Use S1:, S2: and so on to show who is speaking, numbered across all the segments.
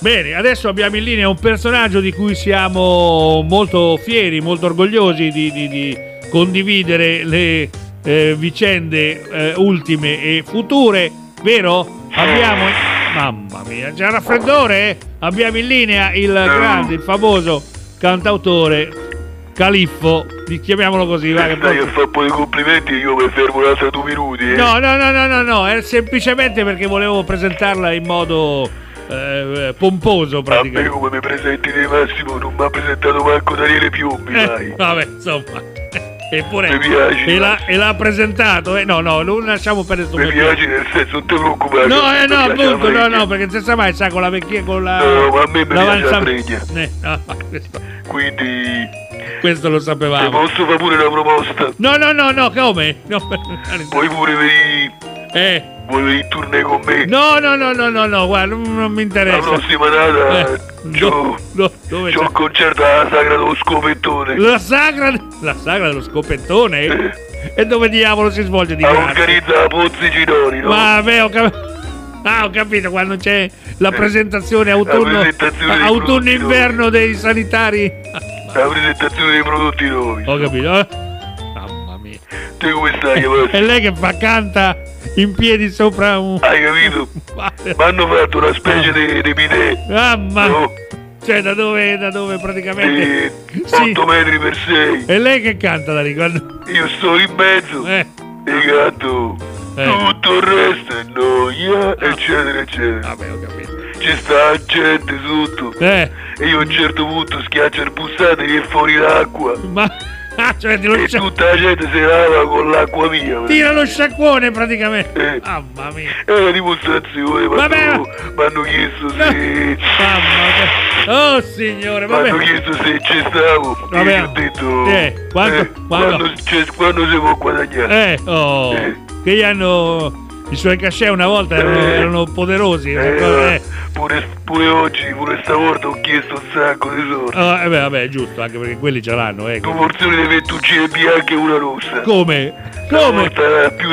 S1: Bene, adesso abbiamo in linea un personaggio di cui siamo molto fieri, molto orgogliosi di condividere le vicende ultime e future, vero? Abbiamo... Mamma mia, c'è un raffreddore? Abbiamo in linea il grande, il famoso cantautore Califfo, chiamiamolo così. Va, che
S2: stai a fare un po' di complimenti e io mi fermo un altro 2 minuti.
S1: No, è semplicemente perché volevo presentarla in modo pomposo praticamente.
S2: A me come mi presenti di Massimo non mi ha presentato manco Daniele Piombi, dai.
S1: Vabbè, insomma. Eppure
S2: mi piace,
S1: e l'ha presentato, no, non lasciamo perdere sto
S2: mi piace nel senso, non ti preoccupare.
S1: No, appunto, no, perché non si sa mai, sa, con la vecchia, con la...
S2: No, ma a me mi piace la fregna.
S1: No,
S2: quindi...
S1: questo lo sapevamo.
S2: Ti posso fare pure una proposta?
S1: No, come? No,
S2: Puoi pure venire... Vuoi venire in tournée con me?
S1: No, guarda, non mi interessa.
S2: La prossima data c'ho il concerto alla Sagra dello Scopettone.
S1: La Sagra dello Scopettone? E dove diavolo si svolge di grazia?
S2: Organizza la Pozzi Ginori, no?
S1: Vabbè, ho capito, quando c'è la presentazione autunno-inverno dei sanitari.
S2: La presentazione dei prodotti nuovi.
S1: Ho capito, Mamma mia.
S2: Te come stai?
S1: È lei che canta in piedi sopra un...
S2: Hai capito? Mi hanno fatto una specie di bidet.
S1: Mamma,
S2: no?
S1: Cioè da dove praticamente...
S2: 8 metri per 6.
S1: E lei che canta da lì?
S2: Io sto in mezzo e canto tutto il resto è noia, eccetera eccetera.
S1: Vabbè, ho capito.
S2: Ci sta gente sotto e io a un certo punto schiaccio il pulsante e viene fuori l'acqua.
S1: Cioè,
S2: e tutta la gente si lava con l'acqua mia.
S1: Tira lo sciacquone praticamente. Mamma mia.
S2: È una dimostrazione. Mi hanno chiesto se...
S1: Oh signore, vabbè.
S2: Mi hanno chiesto se ci stavo.
S1: Vabbè.
S2: E io ho detto quando si può guadagnare.
S1: Che gli hanno... I suoi cachet una volta erano poderosi.
S2: Pure oggi, pure stavolta ho chiesto un sacco di soldi.
S1: Vabbè, giusto, anche perché quelli ce l'hanno.
S2: 2 porzioni di fettuccine bianche e una rossa.
S1: Come?
S2: Più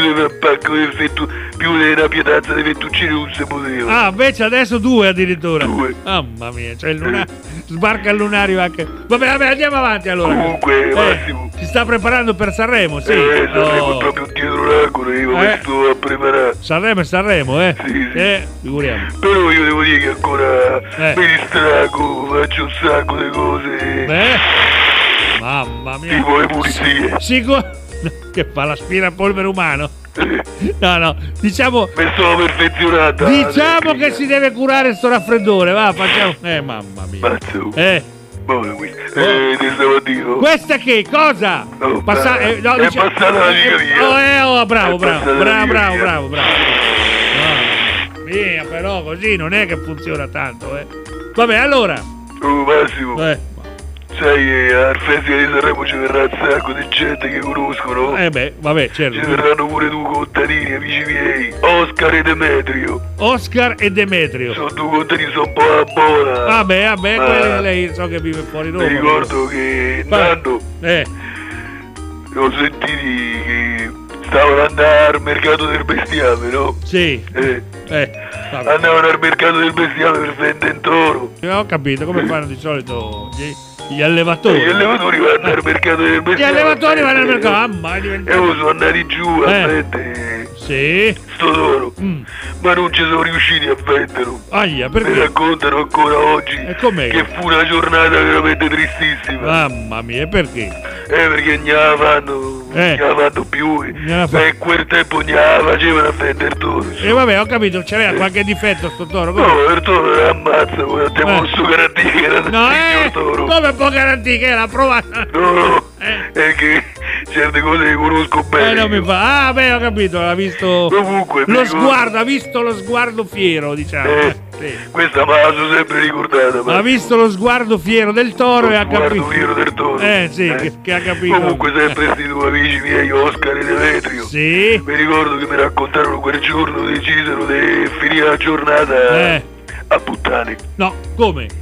S2: di una pietanza di fettuccine non si poteva.
S1: Invece adesso 2 addirittura.
S2: 2.
S1: Mamma mia, cioè sbarca il lunario anche. Vabbè, andiamo avanti allora.
S2: Comunque, Massimo.
S1: Si sta preparando per Sanremo, sì.
S2: Sanremo proprio dietro l'angolo, io mi sto a preparare.
S1: Sanremo,
S2: Sì.
S1: Figuriamo.
S2: Però io devo dire che ancora mi distrago, faccio un sacco di cose.
S1: Mamma mia.
S2: Tipo le pulizie.
S1: Che fa l'aspirapolvere umano? No, diciamo...
S2: Mi sono perfezionata.
S1: Diciamo che si deve curare sto raffreddore, va, facciamo... mamma mia.
S2: Mazzo. Ti stavo a dire.
S1: Questa che? Cosa?
S2: È passata l'amica mia.
S1: Bravo. Mia, però così non è che funziona tanto, Vabbè, allora.
S2: Massimo. Sai, al Festival di Sanremo ci verrà un sacco di gente che conoscono.
S1: Vabbè, certo.
S2: Ci verranno pure 2 contadini, amici miei. Oscar e Demetrio. Sono 2 contadini, sono un po' a buona.
S1: Vabbè, quelli lei so che vive fuori Roma.
S2: Mi ricordo che Nando ho sentito che stavano andando al mercato del bestiame, no?
S1: Sì.
S2: Andavano al mercato del bestiame per vendere in toro.
S1: Ho capito, come fanno di solito gli allevatori.
S2: Gli allevatori vanno al mercato del bestiame.
S1: Gli allevatori vanno al mercato.
S2: E ora sono andati giù a vendere sto toro. Ma non ci sono riusciti a venderlo.
S1: Perché?
S2: Mi raccontano ancora oggi che fu una giornata veramente tristissima.
S1: Mamma mia, perché?
S2: Perché non la fanno più. E quel tempo non la facevano a vendere toro.
S1: Vabbè, ho capito, c'aveva qualche difetto sto toro.
S2: No, il toro era ammazza, poi te posso garantire che era il signor toro.
S1: Come può garantire che era provata?
S2: No, è che certe cose le conosco bene.
S1: Non mi fa. Ho capito, ha visto
S2: comunque
S1: ha visto lo sguardo fiero, diciamo.
S2: Questa me la sono sempre ricordata.
S1: Ha visto lo sguardo fiero del toro e ha capito. Lo
S2: sguardo fiero del toro.
S1: Che ha capito.
S2: Comunque sempre questi 2 amici miei, Oscar e Demetrio.
S1: Sì.
S2: Mi ricordo che mi raccontarono quel giorno, decisero di finire la giornata a puttane.
S1: No, come?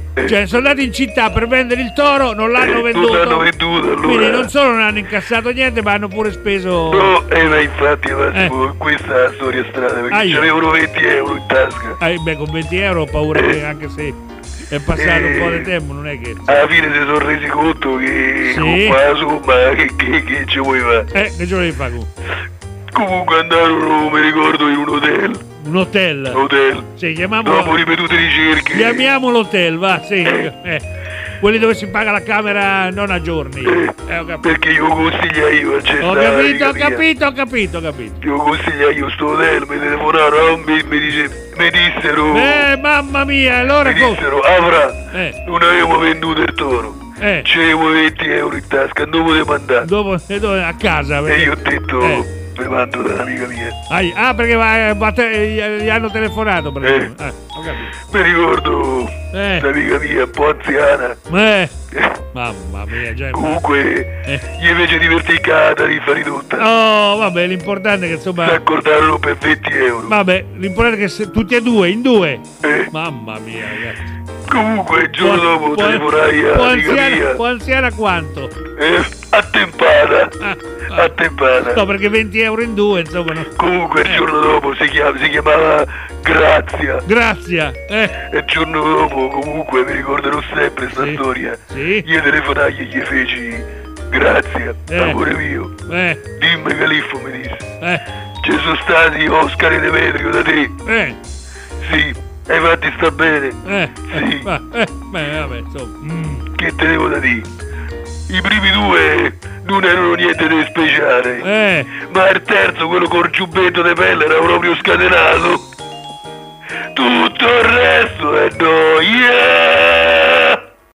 S1: Cioè, sono andati in città per vendere il toro, non l'hanno venduto.
S2: Non l'hanno venduto, allora.
S1: Quindi non solo non hanno incassato niente, ma hanno pure speso.
S2: No, ma infatti, questa è la storia strana, perché c'avevano 20 euro in tasca.
S1: Beh, con 20 euro ho paura che anche se è passato un po' di tempo, non è che.
S2: Alla fine si sono resi conto che con qua somma che ci vuoi fare?
S1: Che ci volevi fare?
S2: Comunque andarono, mi ricordo, in un hotel.
S1: Un hotel?
S2: Hotel.
S1: Sì, chiamiamolo.
S2: Dopo ripetute ricerche.
S1: Chiamiamolo hotel, va, sì. Quelli dove si paga la camera non a giorni.
S2: Perché io consigliai io a
S1: Ho capito.
S2: Io consigliai io sto hotel, mi telefonarono, mi dissero.
S1: Mamma mia, allora.
S2: Mi dissero, Avra, non avevamo venduto il toro. C'avevo 20 euro in tasca, non potevo andare.
S1: Dopo a casa.
S2: E io ho detto. Mi mando dall'amica mia.
S1: Perché gli hanno telefonato per esempio. Ho capito.
S2: Mi ricordo l'amica mia un po' anziana.
S1: Mamma mia, già.
S2: Comunque gli fece divertire di fare tutta.
S1: Oh, vabbè, l'importante è che insomma.
S2: Si accordarono per 20 euro.
S1: Vabbè, l'importante è che tutti e due, in due. Mamma mia, ragazzi.
S2: Comunque il giorno dopo telefonai all'amica mia.
S1: Può anziana quanto?
S2: Attempata.
S1: No, perché 20 euro in due, insomma. No.
S2: Comunque il giorno dopo si chiamava Grazia.
S1: E
S2: il giorno dopo, comunque, mi ricorderò sempre questa storia.
S1: Sì.
S2: Io telefonai e gli feci Grazia, amore mio. Dimmi Califfo, mi disse. Ci sono stati Oscar e Demetrio da te. Sì. E infatti sta bene. Sì.
S1: Vabbè, insomma.
S2: Che te devo da dire? I primi due non erano niente di speciale. Ma il terzo, quello col giubbetto di pelle, era proprio scatenato. Tutto il resto è no.